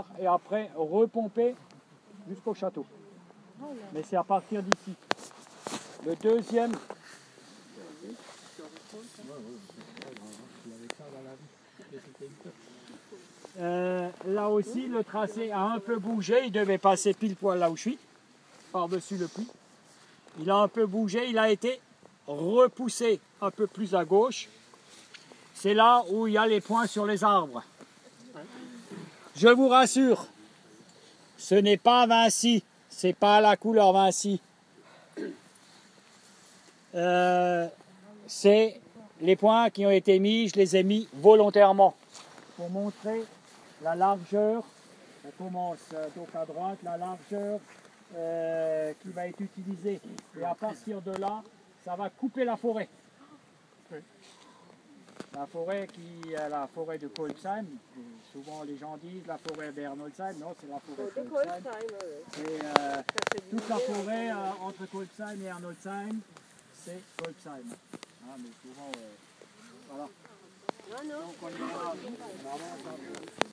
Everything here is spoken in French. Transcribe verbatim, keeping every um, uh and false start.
et après repomper jusqu'au château. Mais c'est à partir d'ici. Le deuxième... Euh, là aussi, le tracé a un peu bougé. Il devait passer pile poil là où je suis, par-dessus le puits. Il a un peu bougé. Il a été repoussé un peu plus à gauche. C'est là où il y a les points sur les arbres. Je vous rassure, ce n'est pas Vinci. C'est pas la couleur Vinci. Euh, c'est les points qui ont été mis. Je les ai mis volontairement pour montrer la largeur. On commence donc à droite, la largeur euh, qui va être utilisée. Et à partir de là, ça va couper la forêt. La forêt qui est la forêt de Kolbsheim. Souvent les gens disent la forêt d'Ernolsheim. Non, c'est la forêt de Kolbsheim. C'est euh, toute la forêt euh, entre Kolbsheim et Ernolsheim, c'est Kolbsheim. Ah, mais souvent, euh, voilà. Donc on y va, on avance un peu.